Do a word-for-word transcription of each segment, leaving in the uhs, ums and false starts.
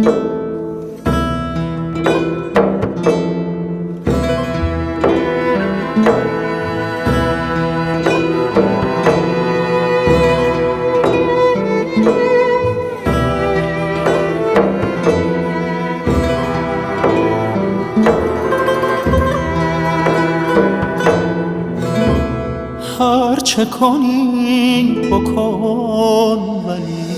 هر چه کنی بکن ولی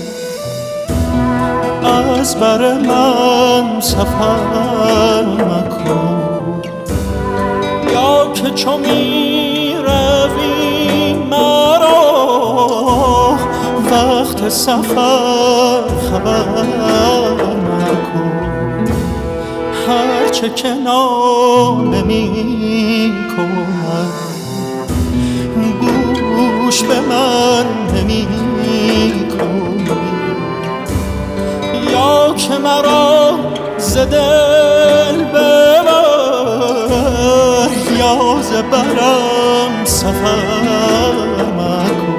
از بر من سفر مکن، یا که چو می روی مرا وقت سفر خبر مکن. هر چه که ناله می کنم گوش به من نمی کنی، یا که مرا ز دل ببر یا ز برم سفر مکن.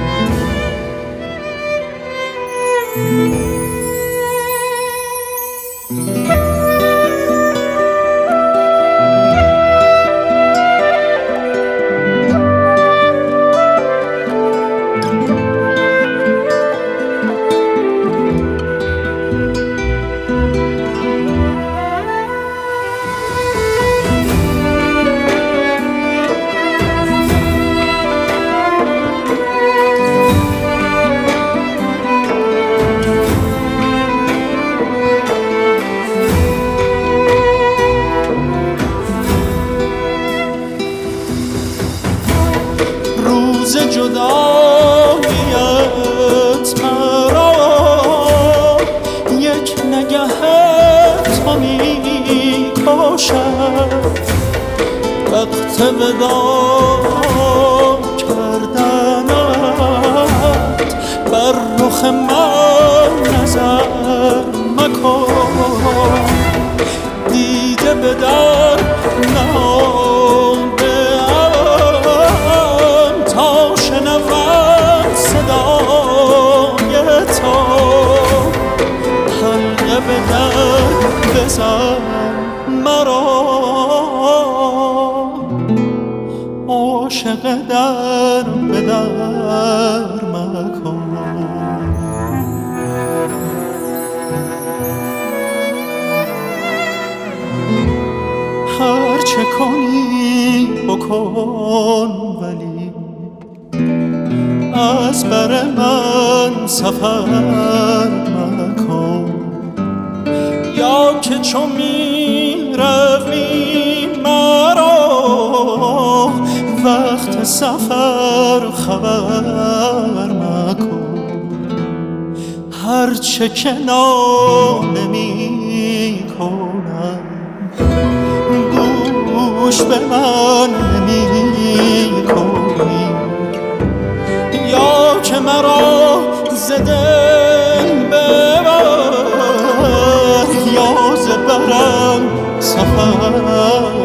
روز جداییت مرا یک نگه تو می کشد، وقت وداع کردنت بر رخ من نظر مکن. دیده به در نهاده تا شنود صدای تو، حلقه به در بزن مرا عاشق در به در مکن. هر چه کنی بکن ولی از بر من سفر مکن، یا که چو می روی مرا وقت سفر خبر مکن. هر چه که ناله می کنم گوش به من نمی کنی، یا که مرا ز دل ببر یا ز برم سفر